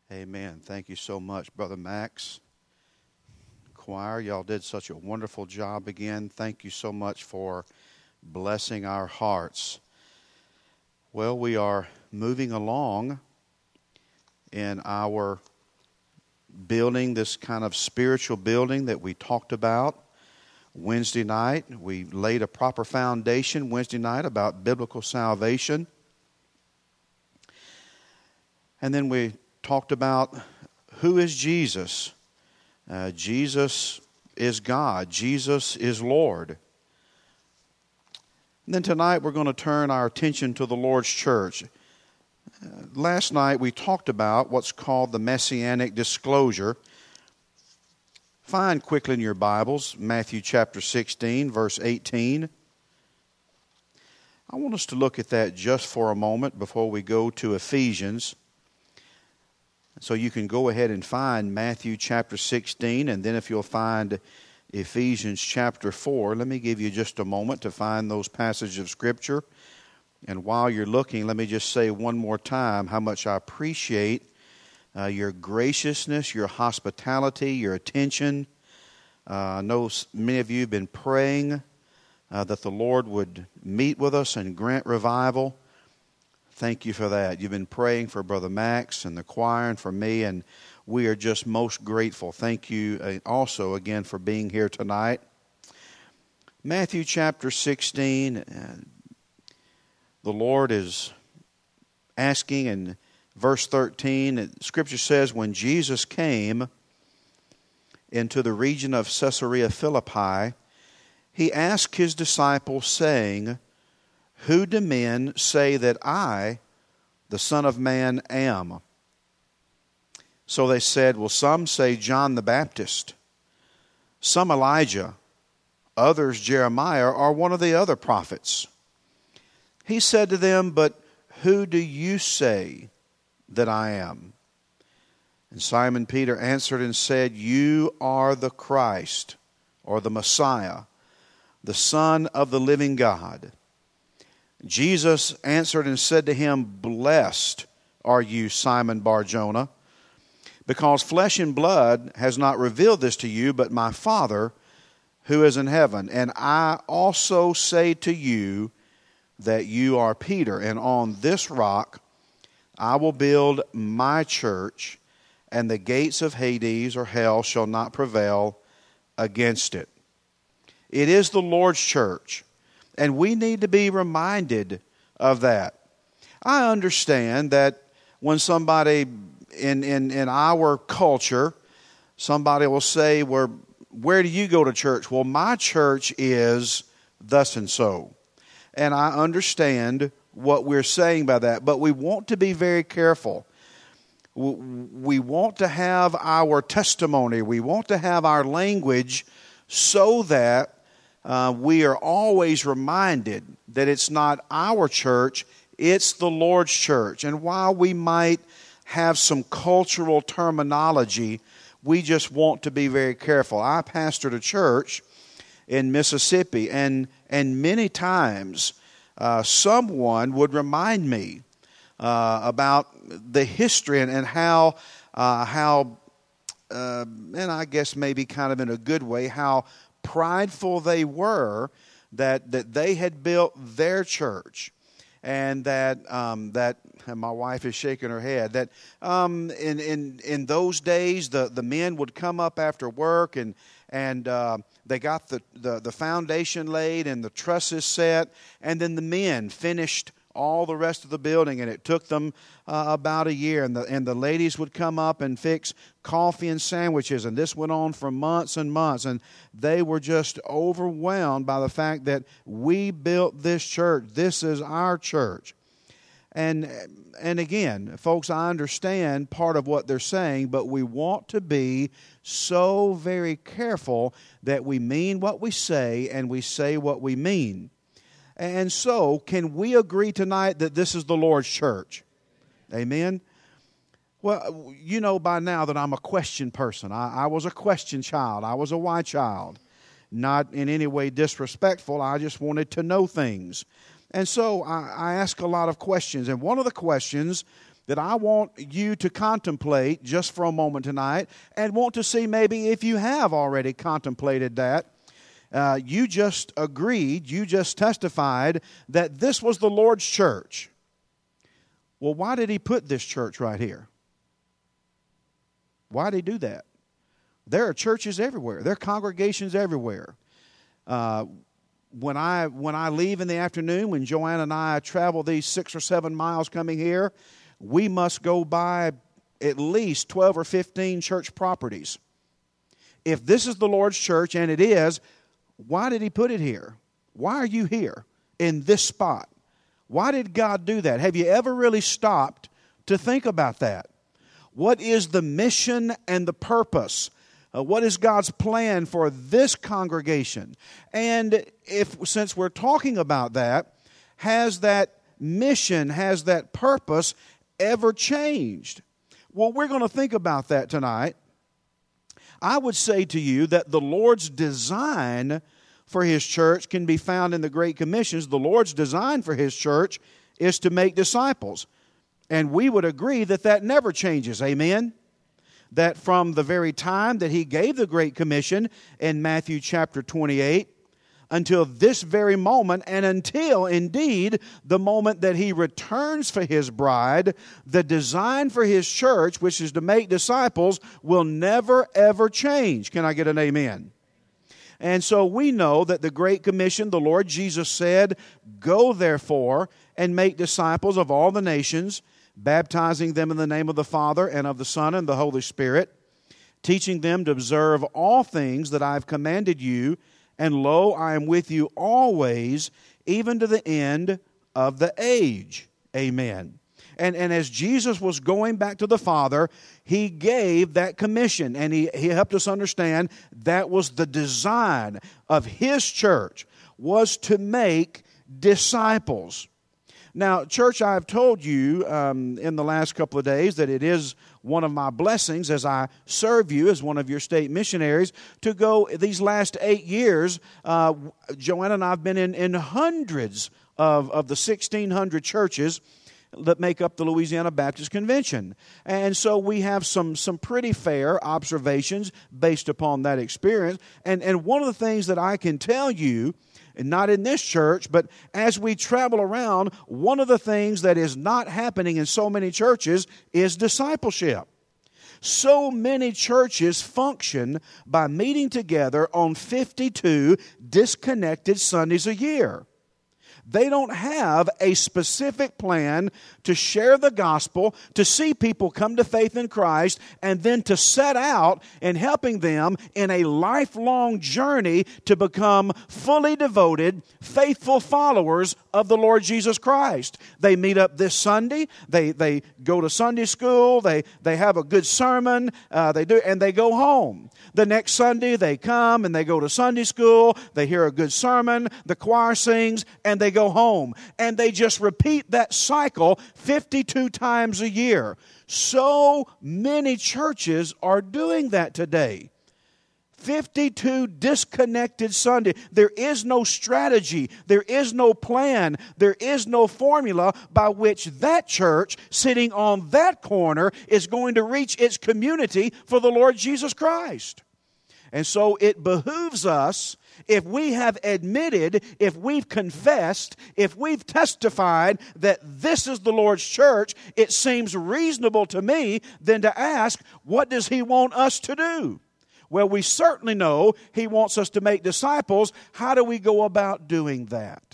Amen. Thank you so much, Brother Max. Choir, y'all did such a wonderful job again. Thank you so much for blessing our hearts. Well, we are moving along in our building, this kind of spiritual building that we talked about Wednesday night. We laid a proper foundation Wednesday night about biblical salvation. And then we talked about who is Jesus. Jesus is God. Jesus is Lord. And then tonight we're going to turn our attention to the Lord's church. Last night we talked about what's called the Messianic disclosure. Find quickly in your Bibles Matthew chapter 16, verse 18. I want us to look at that just for a moment before we go to Ephesians. So you can go ahead and find Matthew chapter 16, and then if you'll find Ephesians chapter 4, let me give you just a moment to find those passages of Scripture. And while you're looking, let me just say one more time how much I appreciate your graciousness, your hospitality, your attention. I know many of you have been praying that the Lord would meet with us and grant revival. Thank you for that. You've been praying for Brother Max and the choir and for me, and we are just most grateful. Thank you also again for being here tonight. Matthew chapter 16, the Lord is asking in verse 13, Scripture says, when Jesus came into the region of Caesarea Philippi, he asked his disciples, saying, who do men say that I, the Son of Man, am? So they said, well, some say John the Baptist, some Elijah, others Jeremiah, or one of the other prophets. He said to them, but who do you say that I am? And Simon Peter answered and said, you are the Christ, or the Messiah, the Son of the living God. Jesus answered and said to him, blessed are you, Simon Bar-Jonah, because flesh and blood has not revealed this to you, but my Father who is in heaven. And I also say to you that you are Peter, and on this rock I will build my church, and the gates of Hades or hell shall not prevail against it. It is the Lord's church. And we need to be reminded of that. I understand that when somebody in our culture, somebody will say, well, where do you go to church? Well, my church is thus and so. And I understand what we're saying by that. But we want to be very careful. We want to have our testimony. We want to have our language so that we are always reminded that it's not our church, it's the Lord's church. And while we might have some cultural terminology, we just want to be very careful. I pastored a church in Mississippi, and many times someone would remind me about the history and how and I guess maybe kind of in a good way, how prideful they were that they had built their church, and that and my wife is shaking her head, that in those days the men would come up after work and they got the foundation laid and the trusses set, and then the men finished all the rest of the building, and it took them about a year. And the ladies would come up and fix coffee and sandwiches, and this went on for months and months. And they were just overwhelmed by the fact that we built this church. This is our church. And again, folks, I understand part of what they're saying, but we want to be so very careful that we mean what we say and we say what we mean. And so, can we agree tonight that this is the Lord's church? Amen? Well, you know by now that I'm a question person. I was a question child. I was a why child. Not in any way disrespectful. I just wanted to know things. And so I ask a lot of questions. And one of the questions that I want you to contemplate just for a moment tonight, and want to see maybe if you have already contemplated that. You just agreed, you just testified that this was the Lord's church. Well, why did He put this church right here? Why did He do that? There are churches everywhere. There are congregations everywhere. When I leave in the afternoon, when Joanne and I travel these 6 or 7 miles coming here, we must go by at least 12 or 15 church properties. If this is the Lord's church, and it is, why did He put it here? Why are you here in this spot? Why did God do that? Have you ever really stopped to think about that? What is the mission and the purpose? What is God's plan for this congregation? And since we're talking about that, has that mission, has that purpose ever changed? Well, we're going to think about that tonight. I would say to you that the Lord's design for His church can be found in the Great Commissions. The Lord's design for His church is to make disciples. And we would agree that that never changes. Amen? That from the very time that He gave the Great Commission in Matthew chapter 28 until this very moment, and until indeed the moment that He returns for His bride, the design for His church, which is to make disciples, will never ever change. Can I get an amen? And so we know that the Great Commission, the Lord Jesus said, "Go therefore and make disciples of all the nations, baptizing them in the name of the Father and of the Son and the Holy Spirit, teaching them to observe all things that I have commanded you, and lo, I am with you always, even to the end of the age." Amen. And as Jesus was going back to the Father, He gave that commission, and He helped us understand that was the design of His church, was to make disciples. Now, church, I've told you in the last couple of days that it is one of my blessings as I serve you as one of your state missionaries to go these last 8 years. Joanna and I have been in hundreds of the 1,600 churches that make up the Louisiana Baptist Convention. And so we have some pretty fair observations based upon that experience. And one of the things that I can tell you, and not in this church, but as we travel around, one of the things that is not happening in so many churches is discipleship. So many churches function by meeting together on 52 disconnected Sundays a year. They don't have a specific plan to share the gospel, to see people come to faith in Christ, and then to set out in helping them in a lifelong journey to become fully devoted, faithful followers of the Lord Jesus Christ. They meet up this Sunday, they go to Sunday school, they have a good sermon, and they go home. The next Sunday they come and they go to Sunday school, they hear a good sermon, the choir sings, and they go home. And they just repeat that cycle 52 times a year. So many churches are doing that today. 52 disconnected Sundays. There is no strategy. There is no plan. There is no formula by which that church sitting on that corner is going to reach its community for the Lord Jesus Christ. And so it behooves us, if we have admitted, if we've confessed, if we've testified that this is the Lord's church, it seems reasonable to me then to ask, what does He want us to do? Well, we certainly know He wants us to make disciples. How do we go about doing that?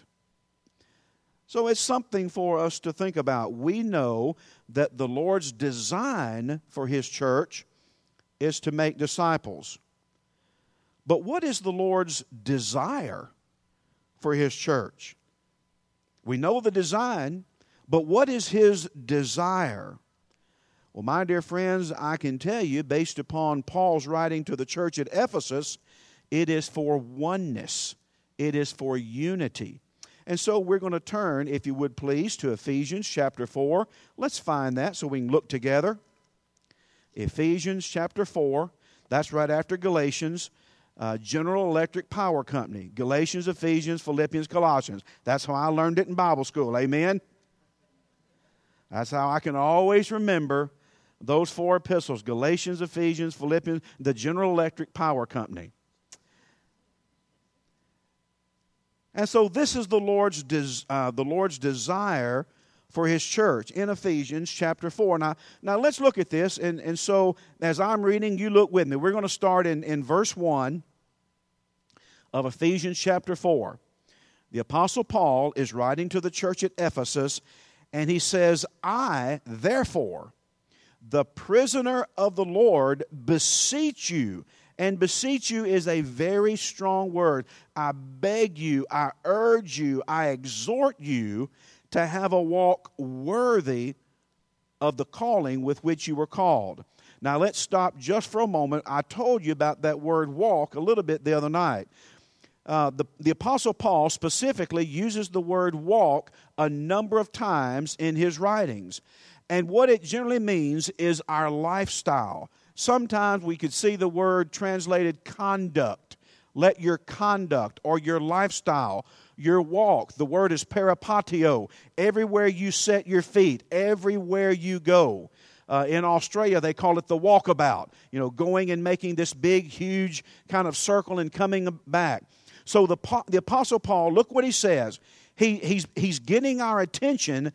So it's something for us to think about. We know that the Lord's design for His church is to make disciples. But what is the Lord's desire for His church? We know the design, but what is His desire? Well, my dear friends, I can tell you, based upon Paul's writing to the church at Ephesus, it is for oneness. It is for unity. And so we're going to turn, if you would please, to Ephesians chapter 4. Let's find that so we can look together. Ephesians chapter 4. That's right after Galatians. General Electric Power Company. Galatians, Ephesians, Philippians, Colossians. That's how I learned it in Bible school. Amen? That's how I can always remember those 4 epistles: Galatians, Ephesians, Philippians, the General Electric Power Company. And so this is the Lord's desire for His church in Ephesians chapter 4. Now let's look at this. And so as I'm reading, you look with me. We're going to start in verse 1 of Ephesians chapter 4. The Apostle Paul is writing to the church at Ephesus, and he says, I, therefore, the prisoner of the Lord, beseech you. And beseech you is a very strong word. I beg you, I urge you, I exhort you to have a walk worthy of the calling with which you were called. Now let's stop just for a moment. I told you about that word walk a little bit the other night. The Apostle Paul specifically uses the word walk a number of times in his writings. And what it generally means is our lifestyle. Sometimes we could see the word translated conduct. Let your conduct or your lifestyle, your walk. The word is peripatio. Everywhere you set your feet, everywhere you go. In Australia, they call it the walkabout. You know, going and making this big, huge kind of circle and coming back. So the Apostle Paul, look what he says. He's getting our attention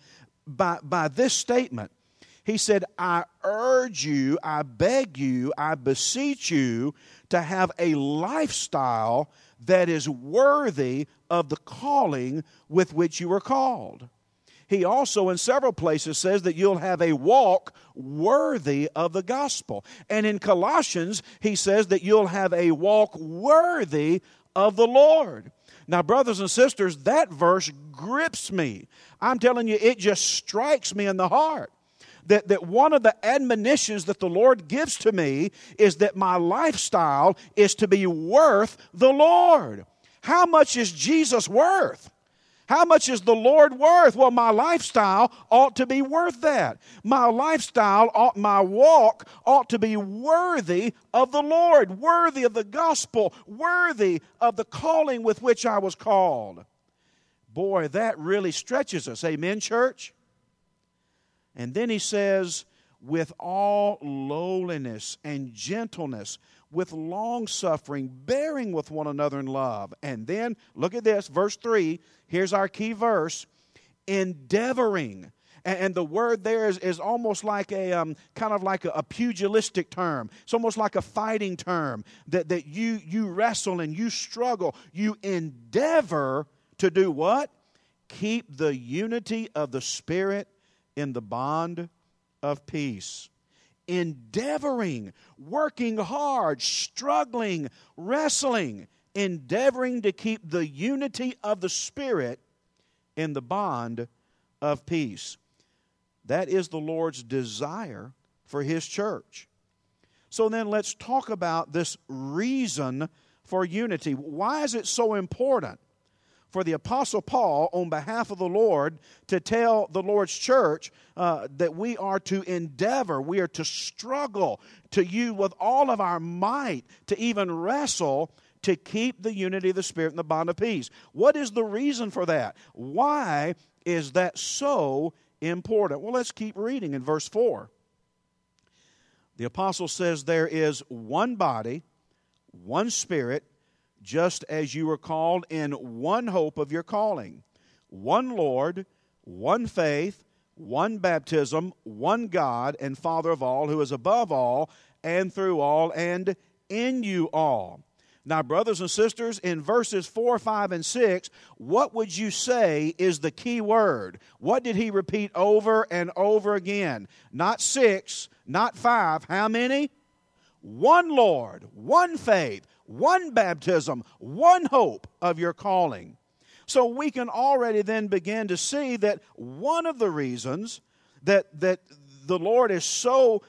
by this statement. He said, I urge you, I beg you, I beseech you to have a lifestyle that is worthy of the calling with which you were called. He also in several places says that you'll have a walk worthy of the gospel. And in Colossians, he says that you'll have a walk worthy of the Lord. Now, brothers and sisters, that verse grips me. I'm telling you, it just strikes me in the heart. That one of the admonitions that the Lord gives to me is that my lifestyle is to be worth the Lord. How much is Jesus worth? How much is the Lord worth? Well, my lifestyle ought to be worth that. My lifestyle, my walk ought to be worthy of the Lord, worthy of the gospel, worthy of the calling with which I was called. Boy, that really stretches us. Amen, church? And then he says, with all lowliness and gentleness, with long-suffering, bearing with one another in love. And then, look at this, verse 3, here's our key verse, endeavoring. And the word there is almost like a kind of like a pugilistic term. It's almost like a fighting term that you wrestle and you struggle. You endeavor to do what? Keep the unity of the Spirit in the bond of peace. Endeavoring, working hard, struggling, wrestling, endeavoring to keep the unity of the Spirit in the bond of peace. That is the Lord's desire for His church. So then let's talk about this reason for unity. Why is it so important for the Apostle Paul, on behalf of the Lord, to tell the Lord's church that we are to endeavor, we are to struggle, to use with all of our might, to even wrestle, to keep the unity of the Spirit in the bond of peace? What is the reason for that? Why is that so important? Well, let's keep reading in verse 4. The apostle says there is one body, one Spirit, just as you were called in one hope of your calling, one Lord, one faith, one baptism, one God and Father of all, who is above all and through all and in you all. Now, brothers and sisters, in verses 4, 5, and 6, what would you say is the key word? What did he repeat over and over again? Not 6, not 5. How many? One Lord, one faith, one baptism, one hope of your calling. So we can already then begin to see that one of the reasons that the Lord is so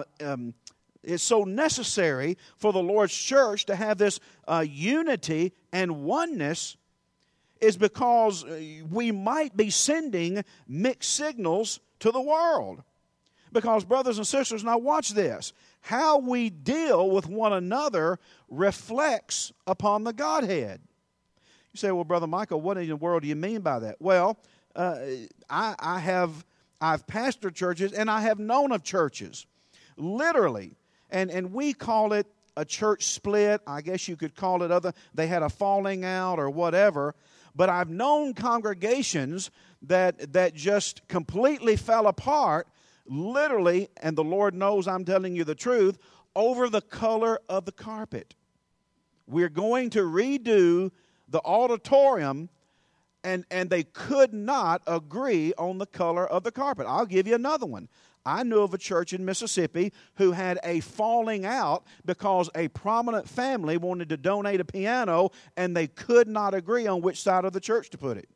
necessary for the Lord's church to have this unity and oneness is because we might be sending mixed signals to the world. Because, brothers and sisters, now watch this. How we deal with one another reflects upon the Godhead. You say, well, Brother Michael, what in the world do you mean by that? Well, I have I've pastored churches, and I have known of churches, literally, and we call it a church split. I guess you could call it they had a falling out or whatever. But I've known congregations that just completely fell apart, literally, and the Lord knows I'm telling you the truth, over the color of the carpet. We're going to redo the auditorium, and they could not agree on the color of the carpet. I'll give you another one. I knew of a church in Mississippi who had a falling out because a prominent family wanted to donate a piano, and they could not agree on which side of the church to put it.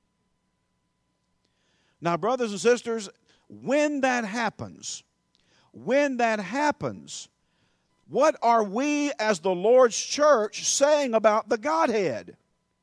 Now, brothers and sisters, when that happens, what are we as the Lord's church saying about the Godhead?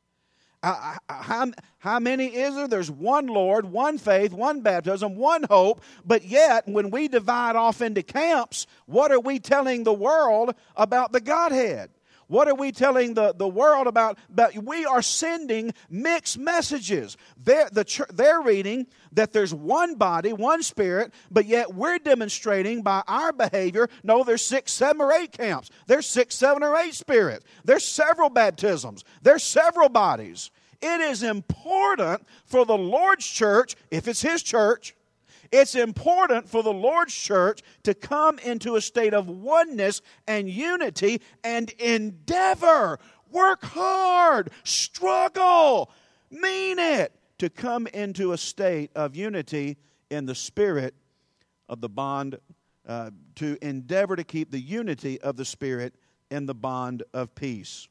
How many is there? There's one Lord, one faith, one baptism, one hope. But yet, when we divide off into camps, what are we telling the world about the Godhead? What are we telling the world about? We are sending mixed messages. They're reading that there's one body, one spirit, but yet we're demonstrating by our behavior, no, there's 6, 7, or 8 camps. There's 6, 7, or 8 spirits. There's several baptisms. There's several bodies. It is important for the Lord's church, if it's His church, it's important for the Lord's church to come into a state of oneness and unity and endeavor, work hard, struggle, mean it, to come into a state of unity in the spirit of the bond, to endeavor to keep the unity of the Spirit in the bond of peace.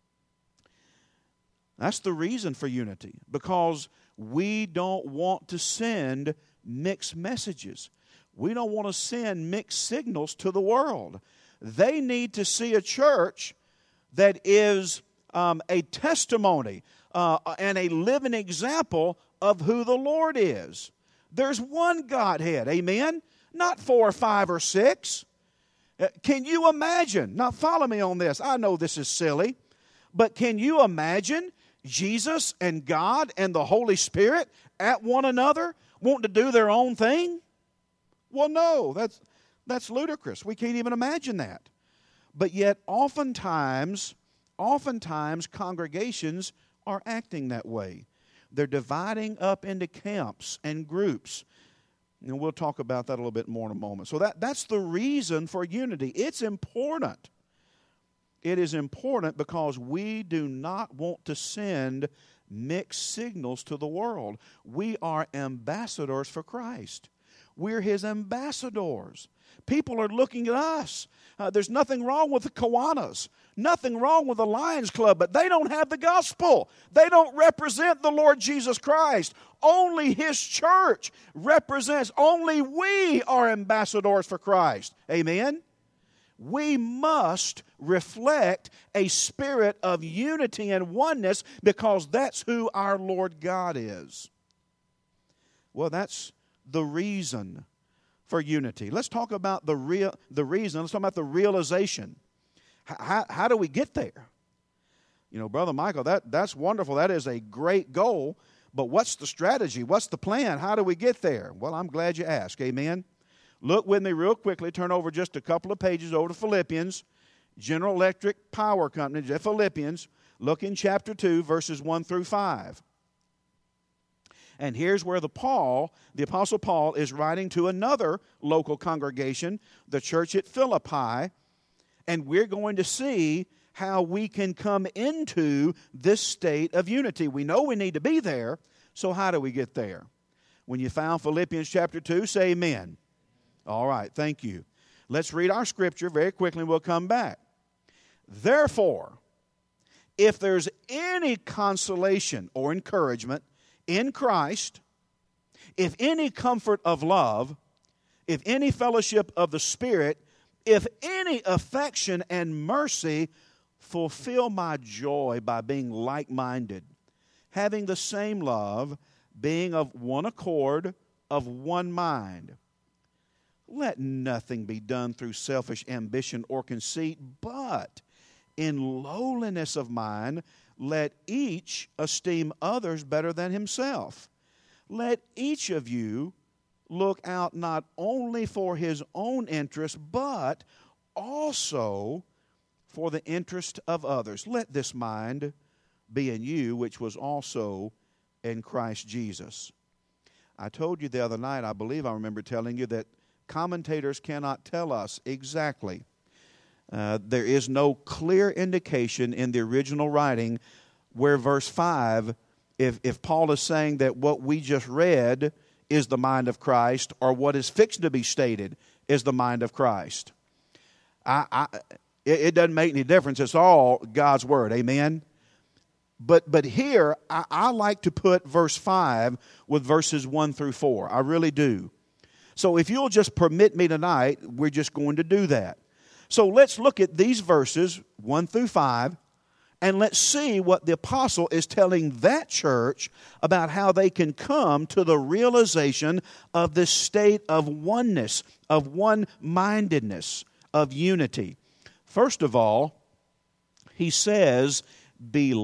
That's the reason for unity, because we don't want to send mixed messages. We don't want to send mixed signals to the world. They need to see a church that is a testimony and a living example of who the Lord is. There's one Godhead, amen? Not 4 or 5 or 6. Can you imagine? Now follow me on this. I know this is silly, but can you imagine Jesus and God and the Holy Spirit at one another wanting to do their own thing? Well, no, that's ludicrous. We can't even imagine that. But yet oftentimes congregations are acting that way. They're dividing up into camps and groups. And we'll talk about that a little bit more in a moment. So that's the reason for unity. It's important. It is important because we do not want to send mixed signals to the world. We are ambassadors for Christ. We're His ambassadors. People are looking at us. There's nothing wrong with the Kiwanis, nothing wrong with the Lions Club, but they don't have the gospel. They don't represent the Lord Jesus Christ. Only His church represents, only we are ambassadors for Christ. Amen? We must reflect a spirit of unity and oneness because that's who our Lord God is. Well, that's the reason for unity. Let's talk about the reason. Let's talk about the realization. How do we get there? You know, Brother Michael, that's wonderful. That is a great goal. But what's the strategy? What's the plan? How do we get there? Well, I'm glad you asked. Amen. Look with me real quickly. Turn over just a couple of pages over to Philippians. General Electric Power Company, Philippians. Look in chapter 2, verses 1 through 5. And here's where the Apostle Paul is writing to another local congregation, the church at Philippi. And we're going to see how we can come into this state of unity. We know we need to be there, so how do we get there? When you found Philippians chapter 2, say amen. All right, thank you. Let's read our scripture very quickly and we'll come back. Therefore, if there's any consolation or encouragement in Christ, if any comfort of love, if any fellowship of the Spirit, if any affection and mercy, fulfill my joy by being like-minded, having the same love, being of one accord, of one mind. Let nothing be done through selfish ambition or conceit, but in lowliness of mind, let each esteem others better than himself. Let each of you look out not only for his own interest, but also for the interest of others. Let this mind be in you, which was also in Christ Jesus. I told you the other night, I believe I remember telling you, that commentators cannot tell us exactly. There is no clear indication in the original writing where verse 5, if Paul is saying that what we just read is the mind of Christ, or what is fixed to be stated is the mind of Christ. It doesn't make any difference. It's all God's Word. Amen? But here, I like to put verse 5 with verses 1 through 4. I really do. So if you'll just permit me tonight, we're just going to do that. So let's look at these verses, 1 through 5, and let's see what the apostle is telling that church about how they can come to the realization of this state of oneness, of one-mindedness, of unity. First of all, he says, be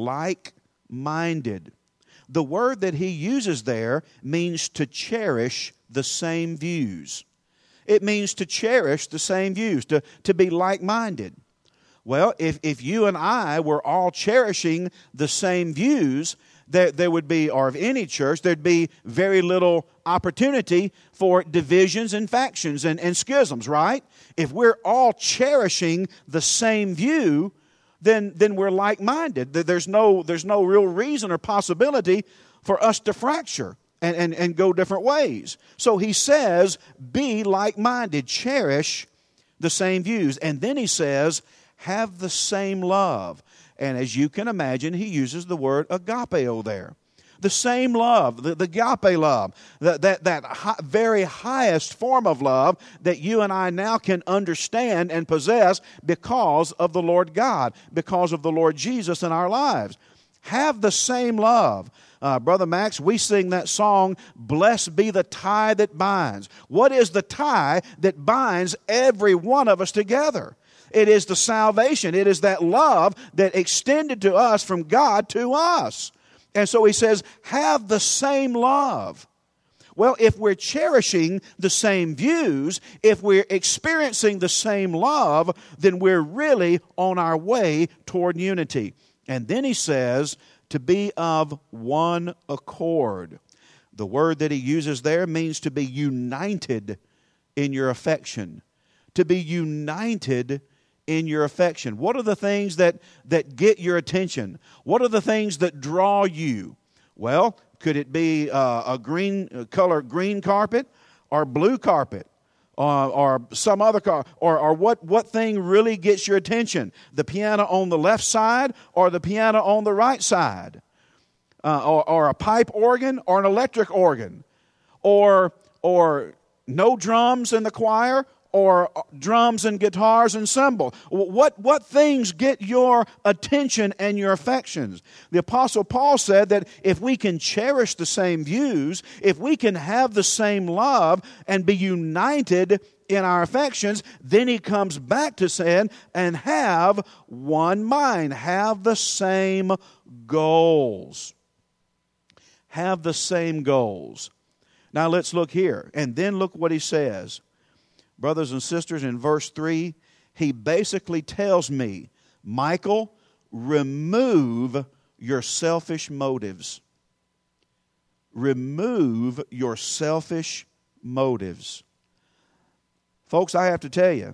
like-minded. The word that he uses there means to cherish the same views. It means to cherish the same views, to be like-minded. Well, if you and I were all cherishing the same views, there would be, or of any church, there'd be very little opportunity for divisions and factions and schisms, right? If we're all cherishing the same view, then we're like-minded. There's no real reason or possibility for us to fracture and go different ways. So he says, be like-minded, cherish the same views. And then he says, have the same love. And as you can imagine, he uses the word agapeo there. The same love, the agape love, that very highest form of love that you and I now can understand and possess because of the Lord God, because of the Lord Jesus in our lives. Have the same love. Brother Max, we sing that song, Blessed be the tie that binds. What is the tie that binds every one of us together? It is the salvation. It is that love that extended to us from God to us. And so he says, have the same love. Well, if we're cherishing the same views, if we're experiencing the same love, then we're really on our way toward unity. And then he says, to be of one accord. The word that he uses there means to be united in your affection. To be united in your affection. What are the things that get your attention? What are the things that draw you? Well, could it be a green carpet or blue carpet? Or some other car, or what thing really gets your attention? The piano on the left side or the piano on the right side? Or a pipe organ or an electric organ? Or no drums in the choir or drums and guitars and cymbals? What things get your attention and your affections? The Apostle Paul said that if we can cherish the same views, if we can have the same love and be united in our affections, then he comes back to saying, and have one mind, have the same goals. Have the same goals. Now let's look here, and then look what he says. Brothers and sisters, in verse 3, he basically tells me, Michael, remove your selfish motives. Remove your selfish motives. Folks, I have to tell you,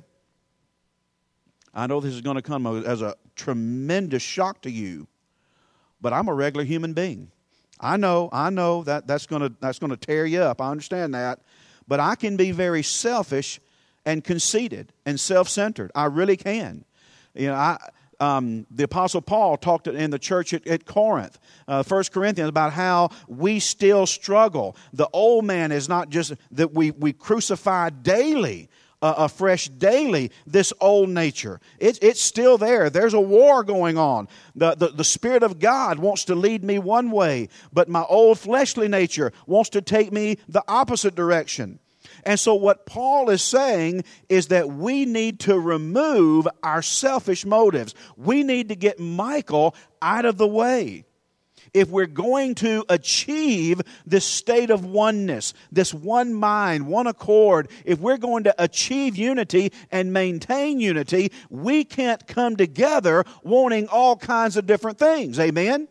I know this is going to come as a tremendous shock to you, but I'm a regular human being. I know that's going to tear you up. I understand that. But I can be very selfish and conceited and self-centered. I really can. You know, the Apostle Paul talked in the church at Corinth, 1 Corinthians, about how we still struggle. The old man is not just that we crucify daily, afresh daily, this old nature. It's still there. There's a war going on. The Spirit of God wants to lead me one way, but my old fleshly nature wants to take me the opposite direction. And so what Paul is saying is that we need to remove our selfish motives. We need to get Michael out of the way. if we're going to achieve this state of oneness, this one mind, one accord, if we're going to achieve unity and maintain unity, we can't come together wanting all kinds of different things. Amen?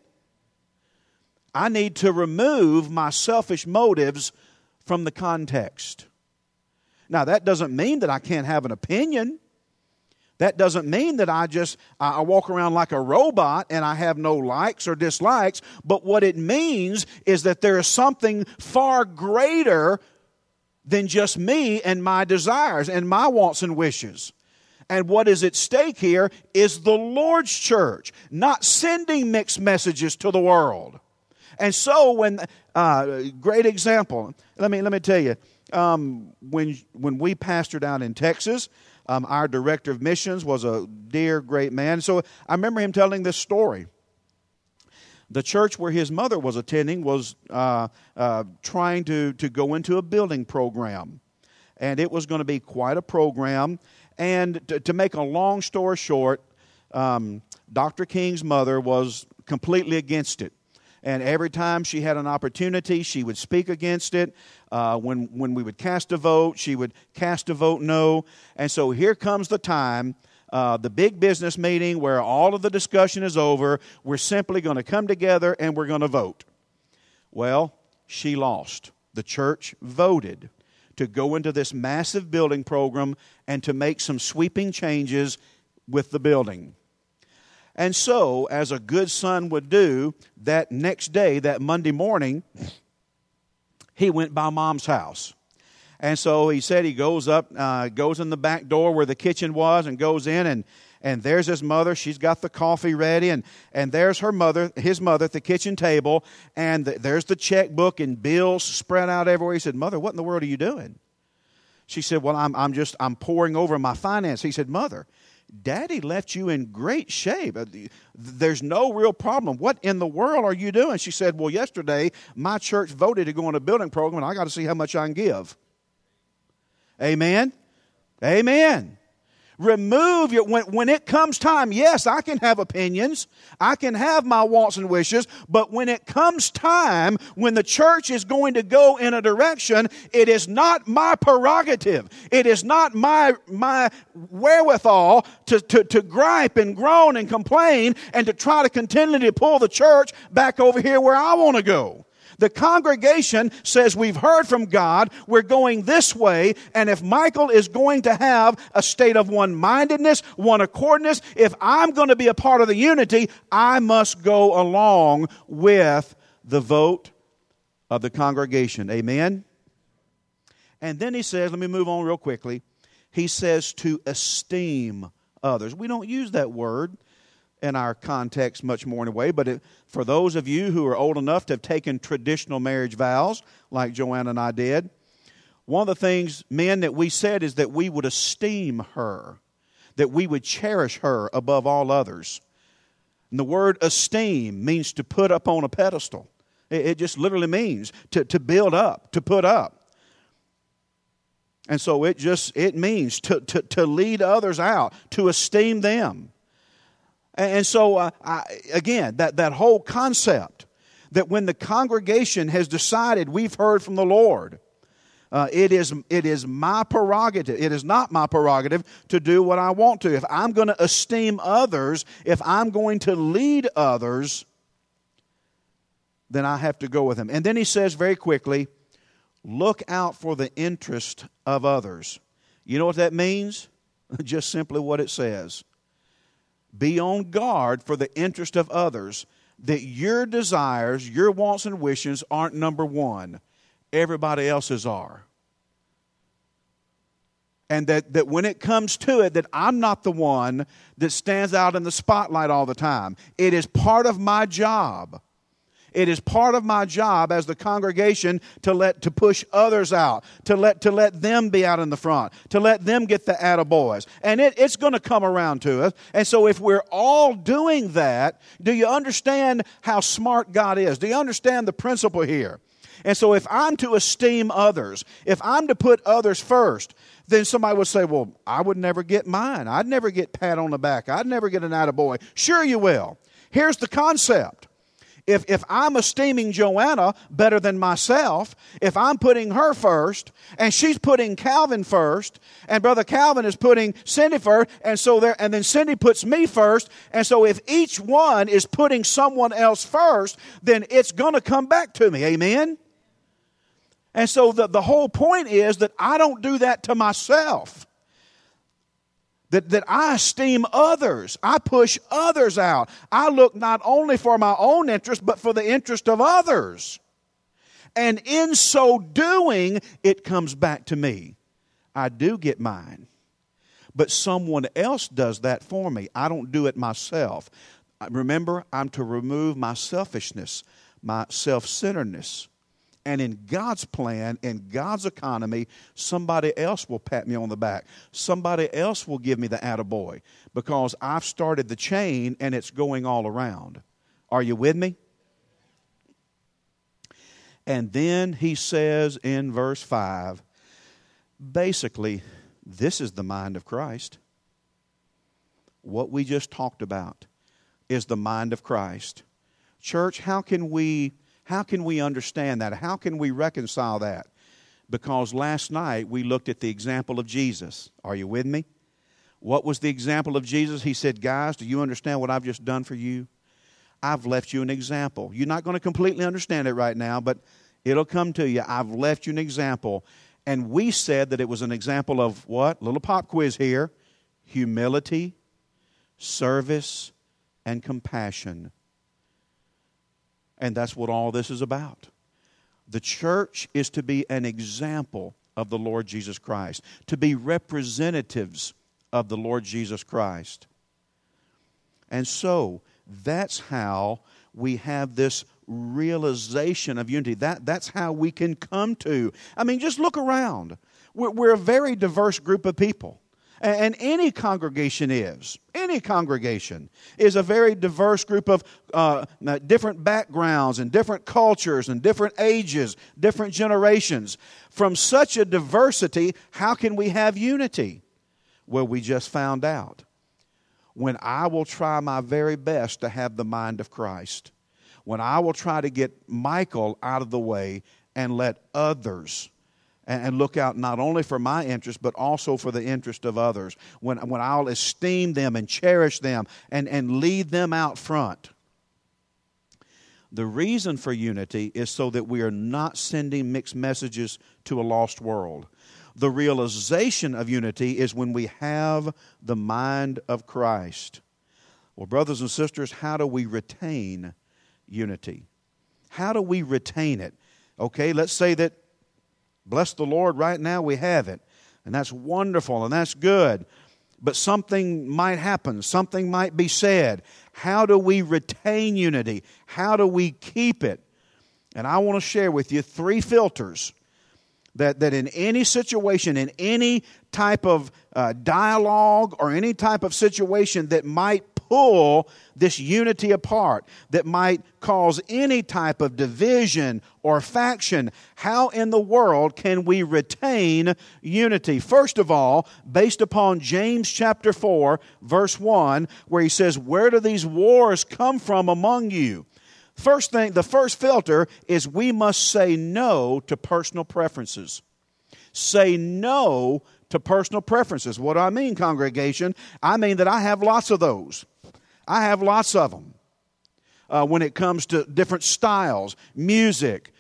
I need to remove my selfish motives from the context. Now, that doesn't mean that I can't have an opinion. That doesn't mean that I walk around like a robot and I have no likes or dislikes. But what it means is that there is something far greater than just me and my desires and my wants and wishes. And what is at stake here is the Lord's church, not sending mixed messages to the world. And so when, great example, let me tell you, when we pastored out in Texas, our director of missions was a dear, great man. So I remember him telling this story. The church where his mother was attending was trying to go into a building program. And it was going to be quite a program. And to make a long story short, Dr. King's mother was completely against it. And every time she had an opportunity, she would speak against it. When we would cast a vote, she would cast a vote no. And so here comes the time, the big business meeting where all of the discussion is over. We're simply going to come together and we're going to vote. Well, she lost. The church voted to go into this massive building program and to make some sweeping changes with the building. And so, as a good son would do, that next day, that Monday morning, he went by Mom's house. And so he said he goes up, goes in the back door where the kitchen was and goes in, and there's his mother. She's got the coffee ready, and there's her mother, his mother, at the kitchen table, and there's the checkbook and bills spread out everywhere. He said, "Mother, what in the world are you doing?" She said, "Well, I'm pouring over my finance." He said, "Mother, Daddy left you in great shape. There's no real problem. What in the world are you doing?" She said, "Well, yesterday my church voted to go on a building program, and I got to see how much I can give." Amen? Amen. Remove your, when it comes time, yes, I can have opinions. I can have my wants and wishes. But when it comes time, when the church is going to go in a direction, it is not my prerogative. It is not my wherewithal to gripe and groan and complain and to try to continually pull the church back over here where I want to go. The congregation says, we've heard from God, we're going this way, and if Michael is going to have a state of one-mindedness, one accordness, if I'm going to be a part of the unity, I must go along with the vote of the congregation. Amen? And then he says, let me move on real quickly, he says to esteem others. We don't use that word in our context much more in a way, but for those of you who are old enough to have taken traditional marriage vows, like Joanna and I did, one of the things, men, that we said is that we would esteem her, that we would cherish her above all others. And the word esteem means to put up on a pedestal. It just literally means to build up, to put up. And so it means to lead others out, to esteem them. And so, again, that whole concept that when the congregation has decided we've heard from the Lord, it is my prerogative. It is not my prerogative to do what I want to. If I'm going to esteem others, if I'm going to lead others, then I have to go with them. And then he says very quickly, look out for the interest of others. You know what that means? Just simply what it says. Be on guard for the interest of others, that your desires, your wants and wishes aren't number one. Everybody else's are. And that when it comes to it, that I'm not the one that stands out in the spotlight all the time. It is part of my job. It is part of my job as the congregation to push others out, to let them be out in the front, to let them get the attaboys. And it's going to come around to us. And so if we're all doing that, do you understand how smart God is? Do you understand the principle here? And so if I'm to esteem others, if I'm to put others first, then somebody would say, well, I would never get mine. I'd never get pat on the back. I'd never get an attaboy. Sure you will. Here's the concept. If I'm esteeming Joanna better than myself, if I'm putting her first, and she's putting Calvin first, and Brother Calvin is putting Cindy first, and then Cindy puts me first, and so if each one is putting someone else first, then it's going to come back to me. Amen? And so the whole point is that I don't do that to myself. That I esteem others. I push others out. I look not only for my own interest, but for the interest of others. And in so doing, it comes back to me. I do get mine. But someone else does that for me. I don't do it myself. Remember, I'm to remove my selfishness, my self-centeredness. And in God's plan, in God's economy, somebody else will pat me on the back. Somebody else will give me the attaboy because I've started the chain and it's going all around. Are you with me? And then he says in verse 5, basically, this is the mind of Christ. What we just talked about is the mind of Christ. Church, how can we understand that? How can we reconcile that? Because last night we looked at the example of Jesus. Are you with me? What was the example of Jesus? He said, guys, do you understand what I've just done for you? I've left you an example. You're not going to completely understand it right now, but it'll come to you. I've left you an example. And we said that it was an example of what? Little pop quiz here. Humility, service, and compassion. And that's what all this is about. The church is to be an example of the Lord Jesus Christ, to be representatives of the Lord Jesus Christ. And so, that's how we have this realization of unity. That's how we can come to. I mean, just look around. We're a very diverse group of people. And any congregation is a very diverse group of different backgrounds and different cultures and different ages, different generations. From such a diversity, how can we have unity? Well, we just found out. When I will try my very best to have the mind of Christ, when I will try to get Michael out of the way and let others and look out not only for my interest, but also for the interest of others. When I'll esteem them and cherish them and lead them out front. The reason for unity is so that we are not sending mixed messages to a lost world. The realization of unity is when we have the mind of Christ. Well, brothers and sisters, how do we retain unity? How do we retain it? Okay, let's say that, bless the Lord, right now we have it. And that's wonderful and that's good. But something might happen. Something might be said. How do we retain unity? How do we keep it? And I want to share with you 3 filters that in any situation, in any type of dialogue or any type of situation that might pull this unity apart, that might cause any type of division or faction, how in the world can we retain unity? First of all, based upon James chapter 4, verse 1, where he says, where do these wars come from among you? First thing, the first filter is we must say no to personal preferences. Say no to personal preferences. What do I mean, congregation? I mean that I have lots of those. I have lots of them. When it comes to different styles, music,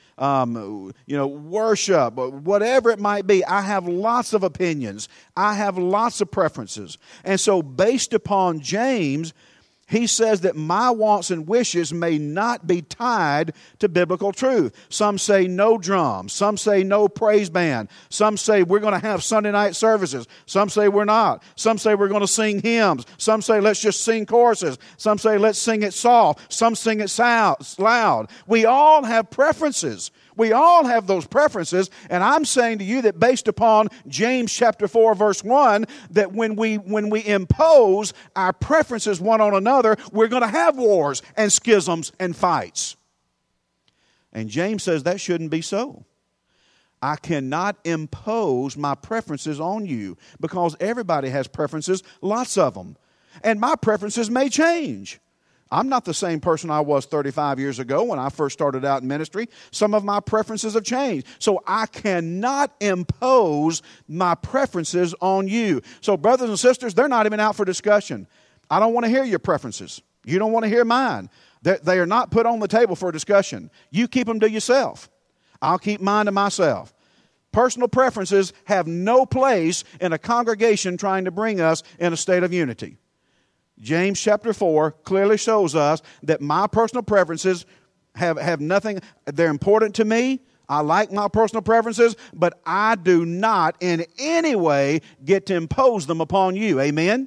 worship, whatever it might be, I have lots of opinions. I have lots of preferences. And so based upon James, he says that my wants and wishes may not be tied to biblical truth. Some say no drums. Some say no praise band. Some say we're going to have Sunday night services. Some say we're not. Some say we're going to sing hymns. Some say let's just sing choruses. Some say let's sing it soft. Some sing it loud. We all have preferences. We all have those preferences, and I'm saying to you that based upon James chapter 4, verse 1, that when we impose our preferences one on another, we're going to have wars and schisms and fights. And James says that shouldn't be so. I cannot impose my preferences on you because everybody has preferences, lots of them. And my preferences may change. I'm not the same person I was 35 years ago when I first started out in ministry. Some of my preferences have changed. So I cannot impose my preferences on you. So brothers and sisters, they're not even out for discussion. I don't want to hear your preferences. You don't want to hear mine. They are not put on the table for discussion. You keep them to yourself. I'll keep mine to myself. Personal preferences have no place in a congregation trying to bring us in a state of unity. James chapter 4 clearly shows us that my personal preferences have nothing. They're important to me. I like my personal preferences, but I do not in any way get to impose them upon you. Amen?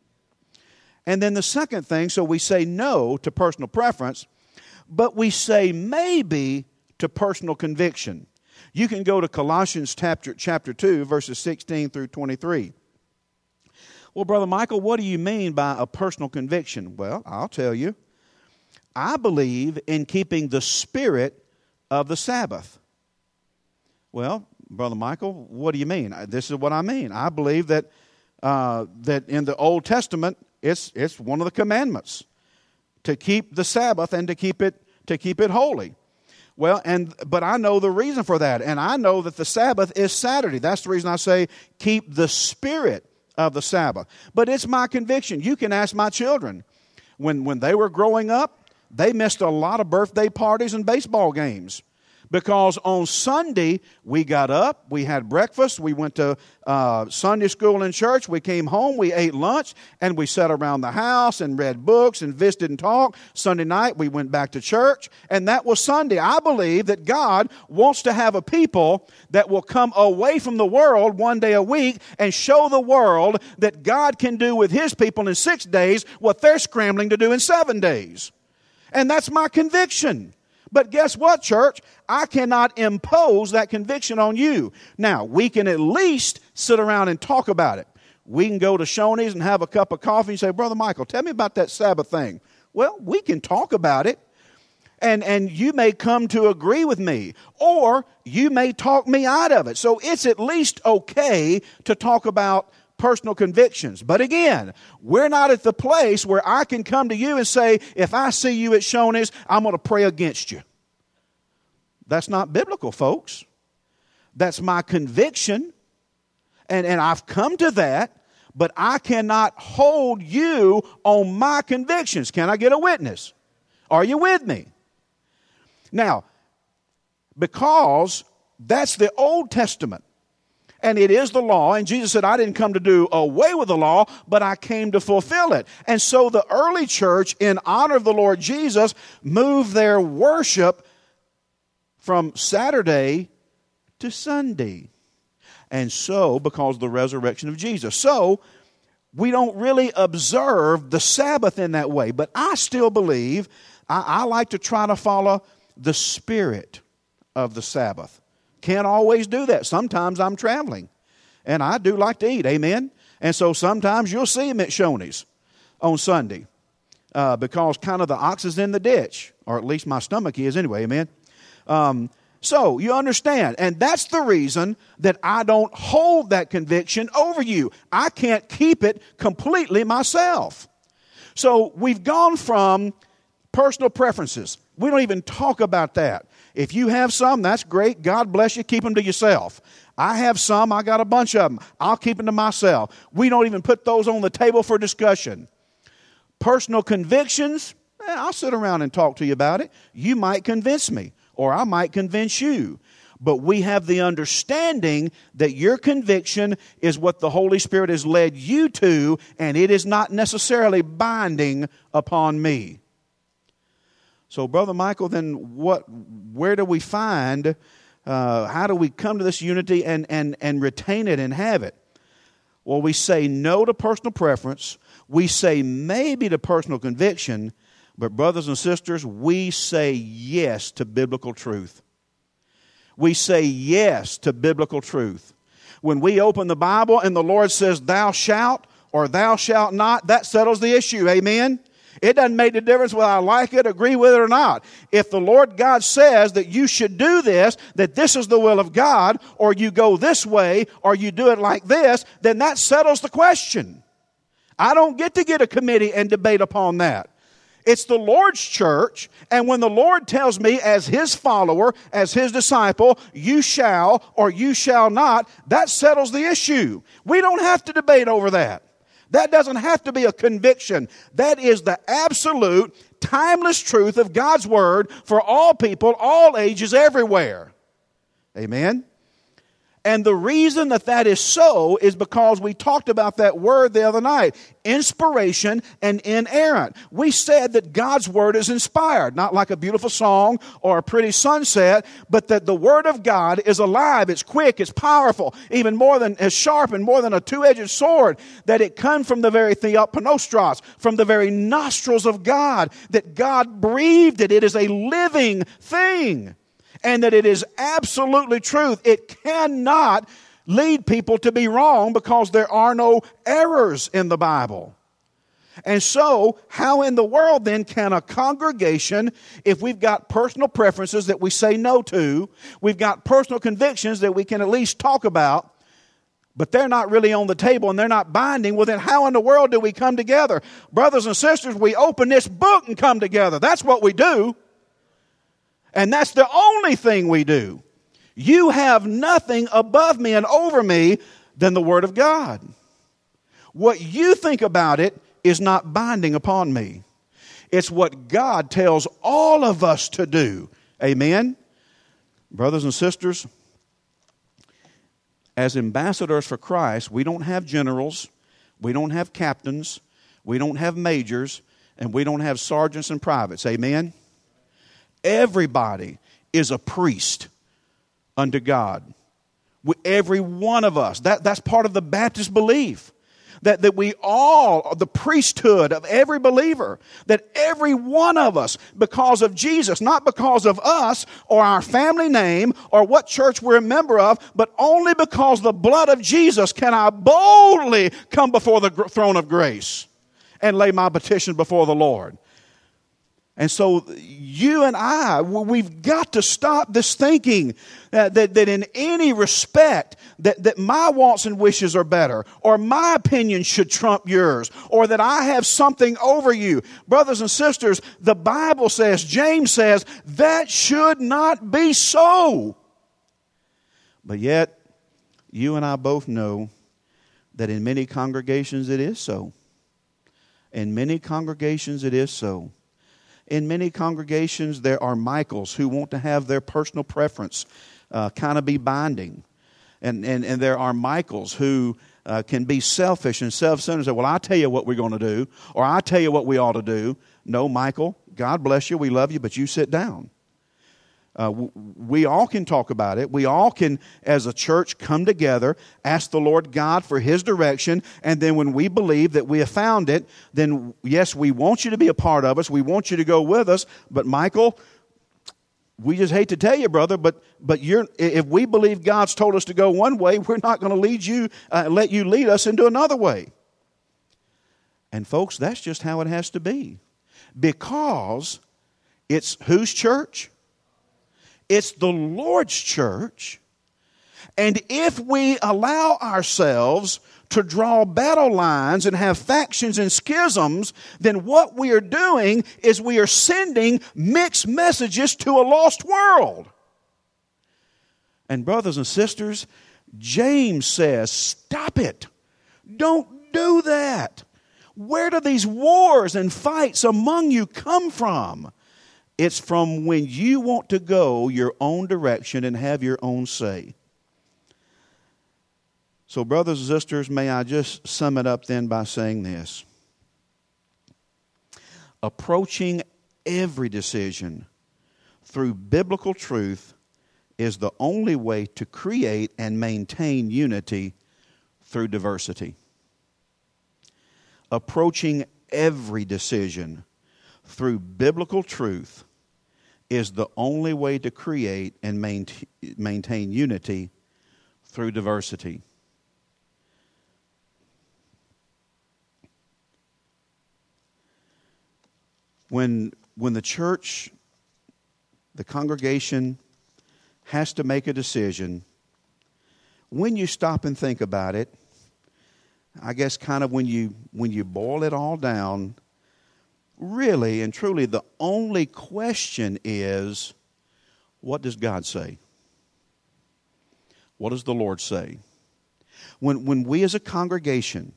And then the second thing, so we say no to personal preference, but we say maybe to personal conviction. You can go to Colossians chapter 2, verses 16 through 23. Well, Brother Michael, what do you mean by a personal conviction? Well, I'll tell you. I believe in keeping the spirit of the Sabbath. Well, Brother Michael, what do you mean? This is what I mean. I believe that in the Old Testament, it's one of the commandments to keep the Sabbath and to keep it holy. Well, but I know the reason for that, and I know that the Sabbath is Saturday. That's the reason I say keep the spirit of the Sabbath. But it's my conviction. You can ask my children. When they were growing up, they missed a lot of birthday parties and baseball games. Because on Sunday, we got up, we had breakfast, we went to Sunday school and church, we came home, we ate lunch, and we sat around the house and read books and visited and talked. Sunday night, we went back to church, and that was Sunday. I believe that God wants to have a people that will come away from the world one day a week and show the world that God can do with His people in 6 days what they're scrambling to do in 7 days. And that's my conviction. But guess what, church? I cannot impose that conviction on you. Now, we can at least sit around and talk about it. We can go to Shoney's and have a cup of coffee and say, Brother Michael, tell me about that Sabbath thing. Well, we can talk about it. And you may come to agree with me, or you may talk me out of it. So it's at least okay to talk about personal convictions. But again, we're not at the place where I can come to you and say, if I see you at Shoney's, I'm going to pray against you. That's not biblical, folks. That's my conviction. And I've come to that, but I cannot hold you on my convictions. Can I get a witness? Are you with me? Now, because that's the Old Testament. And it is the law. And Jesus said, I didn't come to do away with the law, but I came to fulfill it. And so the early church, in honor of the Lord Jesus, moved their worship from Saturday to Sunday. And so, because of the resurrection of Jesus. So, we don't really observe the Sabbath in that way. But I still believe, I like to try to follow the spirit of the Sabbath. Can't always do that. Sometimes I'm traveling, and I do like to eat, amen? And so sometimes you'll see them at Shoney's on Sunday because kind of the ox is in the ditch, or at least my stomach is anyway, amen? So you understand, and that's the reason that I don't hold that conviction over you. I can't keep it completely myself. So we've gone from personal preferences. We don't even talk about that. If you have some, that's great. God bless you. Keep them to yourself. I have some. I got a bunch of them. I'll keep them to myself. We don't even put those on the table for discussion. Personal convictions, I'll sit around and talk to you about it. You might convince me, or I might convince you. But we have the understanding that your conviction is what the Holy Spirit has led you to, and it is not necessarily binding upon me. So, Brother Michael, then where do we find, how do we come to this unity and retain it and have it? Well, we say no to personal preference. We say maybe to personal conviction. But, brothers and sisters, we say yes to biblical truth. We say yes to biblical truth. When we open the Bible and the Lord says, thou shalt or thou shalt not, that settles the issue. Amen? It doesn't make the difference whether I like it, agree with it or not. If the Lord God says that you should do this, that this is the will of God, or you go this way, or you do it like this, then that settles the question. I don't get to get a committee and debate upon that. It's the Lord's church, and when the Lord tells me as His follower, as His disciple, you shall or you shall not, that settles the issue. We don't have to debate over that. That doesn't have to be a conviction. That is the absolute, timeless truth of God's Word for all people, all ages, everywhere. Amen? And the reason that that is so is because we talked about that word the other night, inspiration and inerrant. We said that God's Word is inspired, not like a beautiful song or a pretty sunset, but that the Word of God is alive, it's quick, it's powerful, even more than as sharp and more than a two-edged sword, that it comes from the very theopneustos, from the very nostrils of God, that God breathed it. It is a living thing. And that it is absolutely truth. It cannot lead people to be wrong because there are no errors in the Bible. And so, how in the world then can a congregation, if we've got personal preferences that we say no to, we've got personal convictions that we can at least talk about, but they're not really on the table and they're not binding, well then how in the world do we come together? Brothers and sisters, we open this book and come together. That's what we do. And that's the only thing we do. You have nothing above me and over me than the Word of God. What you think about it is not binding upon me. It's what God tells all of us to do. Amen? Brothers and sisters, as ambassadors for Christ, we don't have generals, we don't have captains, we don't have majors, and we don't have sergeants and privates. Amen? Everybody is a priest unto God. Every one of us. That's part of the Baptist belief. That we all, the priesthood of every believer, that every one of us, because of Jesus, not because of us or our family name or what church we're a member of, but only because the blood of Jesus can I boldly come before the throne of grace and lay my petition before the Lord. And so you and I, we've got to stop this thinking that in any respect that my wants and wishes are better, or my opinion should trump yours, or that I have something over you. Brothers and sisters, the Bible says, James says, that should not be so. But yet, you and I both know that in many congregations it is so. In many congregations it is so. In many congregations, there are Michaels who want to have their personal preference kind of be binding. And there are Michaels who can be selfish and self-centered and say, well, I'll tell you what we're going to do, or I'll tell you what we ought to do. No, Michael, God bless you, we love you, but you sit down. We all can talk about it. We all can, as a church, come together, ask the Lord God for His direction, and then when we believe that we have found it, then yes, we want you to be a part of us. We want you to go with us. But Michael, we just hate to tell you, brother, but if we believe God's told us to go one way, we're not going to lead you, let you lead us into another way. And folks, that's just how it has to be, because it's whose church? It's the Lord's church. And if we allow ourselves to draw battle lines and have factions and schisms, then what we are doing is we are sending mixed messages to a lost world. And brothers and sisters, James says, stop it. Don't do that. Where do these wars and fights among you come from? It's from when you want to go your own direction and have your own say. So, brothers and sisters, may I just sum it up then by saying this. Approaching every decision through biblical truth is the only way to create and maintain unity through diversity. Approaching every decision through biblical truth is the only way to create and maintain unity through diversity. When the church, the congregation, has to make a decision, when you stop and think about it, I guess kind of when you boil it all down, really and truly the only question is, what does God say? What does the Lord say? When we as a congregation,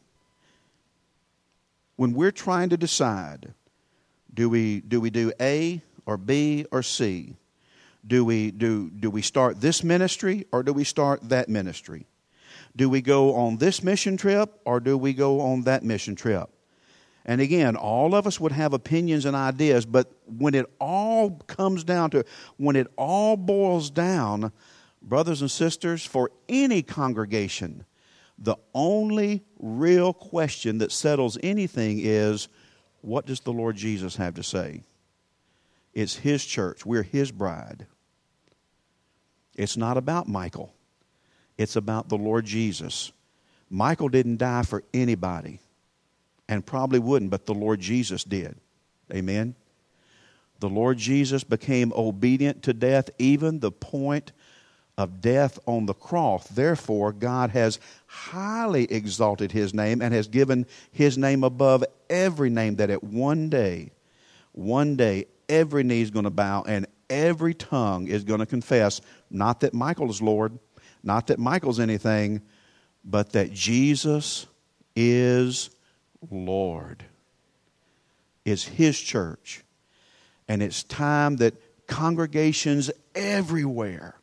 when we're trying to decide, do we do A or B or C? Do we start this ministry or do we start that ministry? Do we go on this mission trip or do we go on that mission trip? And again, all of us would have opinions and ideas, but when it all comes down to, when it all boils down, brothers and sisters, for any congregation, the only real question that settles anything is, what does the Lord Jesus have to say? It's His church. We're His bride. It's not about Michael. It's about the Lord Jesus. Michael didn't die for anybody, and probably wouldn't, but the Lord Jesus did. Amen? The Lord Jesus became obedient to death, even the point of death on the cross. Therefore, God has highly exalted His name and has given His name above every name, that at one day, every knee is going to bow and every tongue is going to confess, not that Michael is Lord, not that Michael's anything, but that Jesus is Lord. It's His church. And it's time that congregations everywhere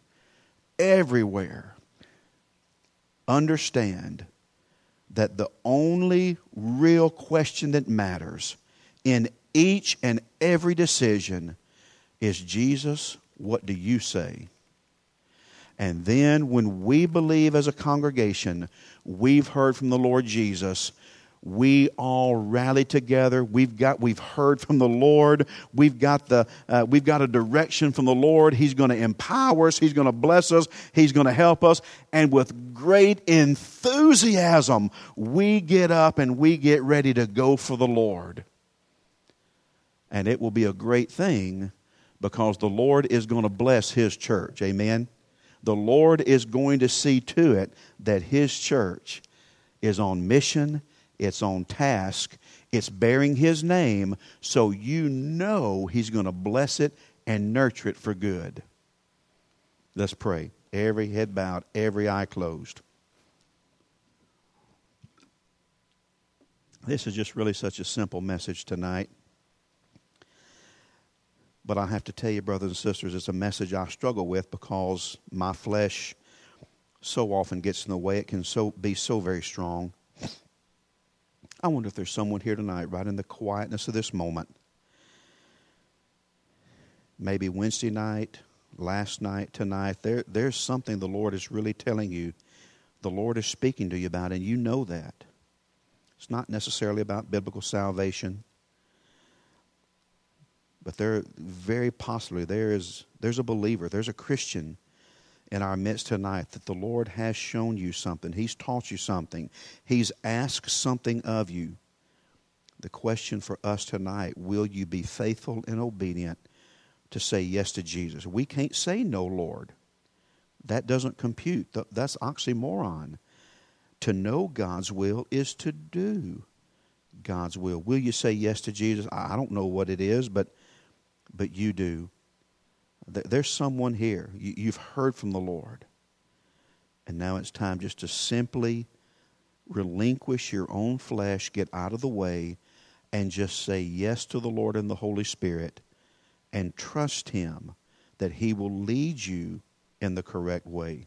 understand that the only real question that matters in each and every decision is, Jesus, what do you say? And then when we believe as a congregation, we've heard from the Lord Jesus, we all rally together. We've heard from the Lord. We've got a direction from the Lord. He's going to empower us. He's going to bless us. He's going to help us. And with great enthusiasm, we get up and we get ready to go for the Lord. And it will be a great thing, because the Lord is going to bless His church. Amen? The Lord is going to see to it that His church is on mission, it's on task, it's bearing His name, so you know He's going to bless it and nurture it for good. Let's pray. Every head bowed, every eye closed. This is just really such a simple message tonight. But I have to tell you, brothers and sisters, it's a message I struggle with, because my flesh so often gets in the way. It can be so very strong. I wonder if there's someone here tonight, right in the quietness of this moment, maybe Wednesday night, last night, tonight, there's something the Lord is really telling you, the Lord is speaking to you about, and you know that. It's not necessarily about biblical salvation. But there, very possibly, there's a believer, there's a Christian in our midst tonight that the Lord has shown you something. He's taught you something. He's asked something of you. The question for us tonight, will you be faithful and obedient to say yes to Jesus? We can't say no, Lord. That doesn't compute. That's oxymoron. To know God's will is to do God's will. Will you say yes to Jesus? I don't know what it is, but you do. There's someone here. You've heard from the Lord. And now it's time just to simply relinquish your own flesh, get out of the way, and just say yes to the Lord and the Holy Spirit, and trust Him that He will lead you in the correct way.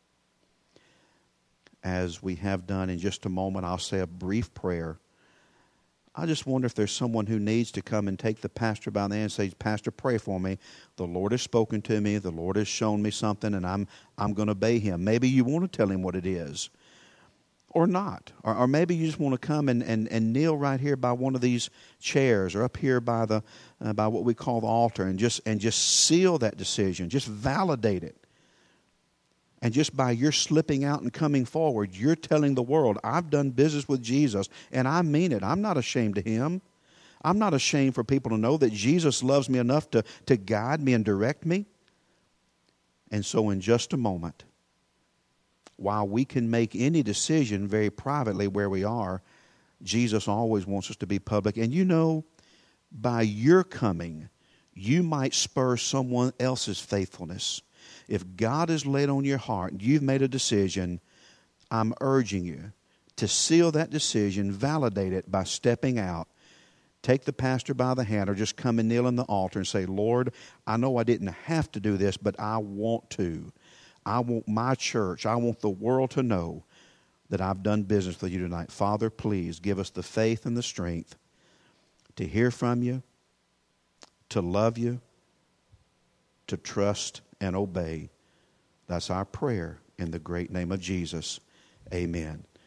As we have done in just a moment, I'll say a brief prayer. I just wonder if there's someone who needs to come and take the pastor by the hand and say, Pastor, pray for me. The Lord has spoken to me. The Lord has shown me something, and I'm going to obey Him. Maybe you want to tell Him what it is, or not. Or maybe you just want to come and kneel right here by one of these chairs, or up here by what we call the altar, and just seal that decision. Just validate it. And just by your slipping out and coming forward, you're telling the world, I've done business with Jesus, and I mean it. I'm not ashamed of Him. I'm not ashamed for people to know that Jesus loves me enough to guide me and direct me. And so in just a moment, while we can make any decision very privately where we are, Jesus always wants us to be public. And you know, by your coming, you might spur someone else's faithfulness. If God has laid on your heart and you've made a decision, I'm urging you to seal that decision, validate it by stepping out. Take the pastor by the hand or just come and kneel on the altar and say, Lord, I know I didn't have to do this, but I want to. I want my church, I want the world to know that I've done business with you tonight. Father, please give us the faith and the strength to hear from you, to love you, to trust and obey. That's our prayer in the great name of Jesus. Amen.